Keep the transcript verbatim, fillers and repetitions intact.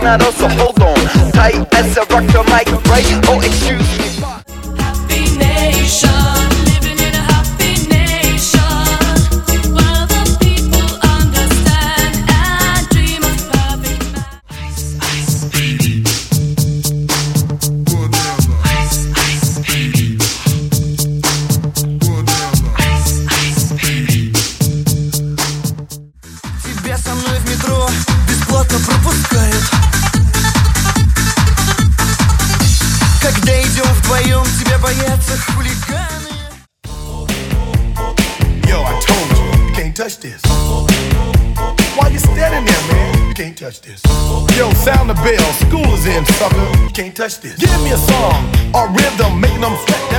not us, so hold on tight as I rock the mic, right? Oh, excuse me. Happy nation, living in a happy nation, while the people understand and dream of perfect man. Ice, ice, baby. Ice, ice, baby. Ice, ice, baby. Тебя со мной в метро бесплатно пропускают. Когда идем вдвоем, тебя боятся хулиганы. Yo, I told you, you can't touch this. Why you standing there, man? You can't touch this. Yo, sound the bell, school is in, sucker. You can't touch this. Give me a song, a rhythm, making them sweat.